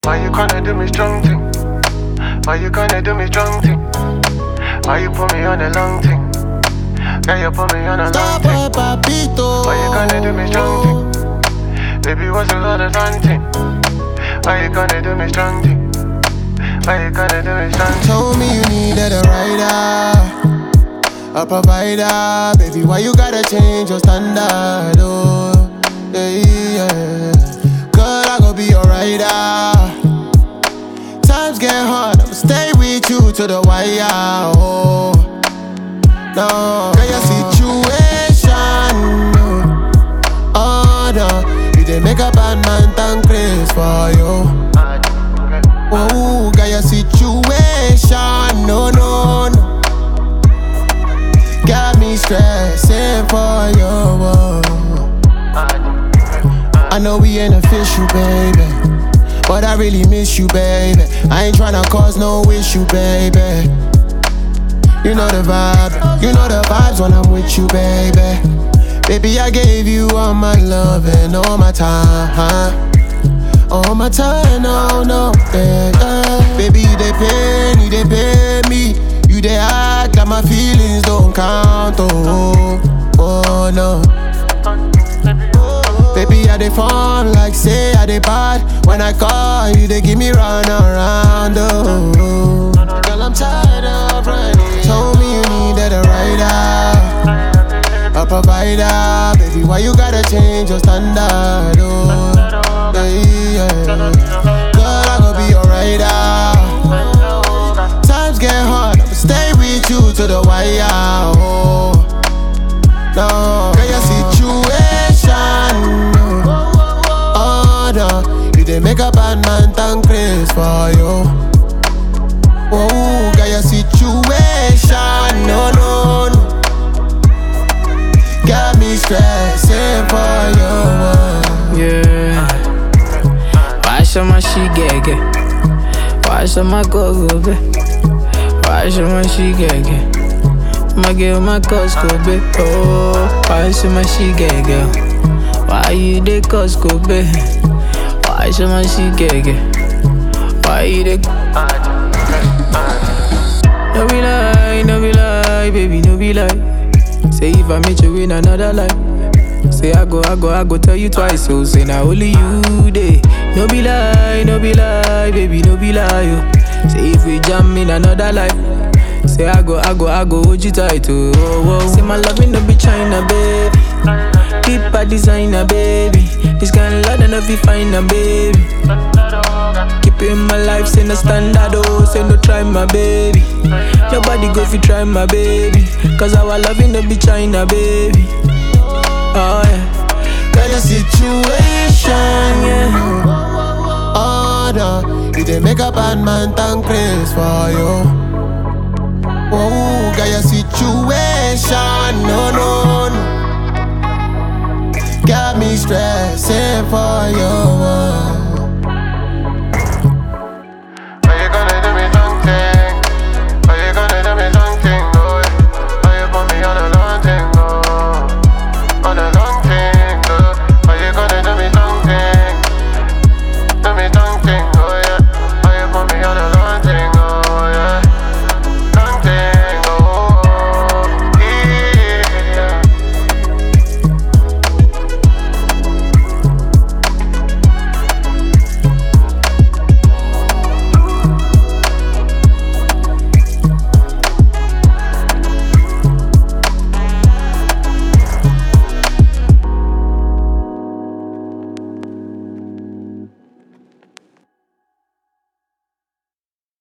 Why you gonna do me strong thing? Why you gonna do me strong thing? Why you put me on a long thing? Girl, you put me on a long thing. Papito. Why you gonna do me strong thing? Baby, what's the other fun thing? Why you gonna do me strong thing? Why you gonna do me strong thing? Told me you needed a rider, a provider. Baby, why you gotta change your standard? Oh, yeah, yeah. Girl, I gon' be your rider. Times get hard, I'ma stay with you to the wire. Oh, no, girl, your situation. Oh, no, you didn't make a bad man thank grace for you. Oh, girl, your situation. No, no, no, got me stressing for you. I know we ain't official, baby, but I really miss you, baby. I ain't tryna cause no issue, baby. You know the vibe, you know the vibes when I'm with you, baby. Baby, I gave you all my love and all my time. All my time, no, no, yeah. Baby, you dey pay, you dey pay me. You dey act like my feelings don't count, oh, oh, no. Baby, I dey fun like say I dey bad. When I call you, they give me run around, oh. Girl, I'm tired of running. Told me you needed a rider, a provider. Baby, why you gotta change your standard, oh, yeah, yeah. Girl, I gon' be your rider. Times get hard, I'ma stay with you to the wire, oh, no. Girl, your situation. Oh, no, you didn't make a bad man thank grace for you. Oh, girl, your situation. No, no, no, got me stressing for you. Yeah. Why should my she get? Why should my go be? Why should my she get? My girl, my Costco, babe. Oh, why should my she get? Why you dey Costco, babe? Why should my she get? Why you dey? No be lie, no be lie, baby, no be lie. Say if I meet you in another life, say I go tell you twice. So say now only you day. No be lie, no be lie, baby, no be lie. Oh. Say if we jam in another life, say I go hold you tight. Oh, oh, oh. Say my loving no be China, baby. Keep a designer, baby. This kind of love no be fine, baby. Keep it in my life, say no standard, oh. Say no try my baby. Nobody go fi try my baby. Cause our loving no be China, baby. Oh yeah. Got a situation, yeah. Oh, no, you didn't make a bad man thank grace for you. Oh, got your situation. No, no, no, got me stressing for you.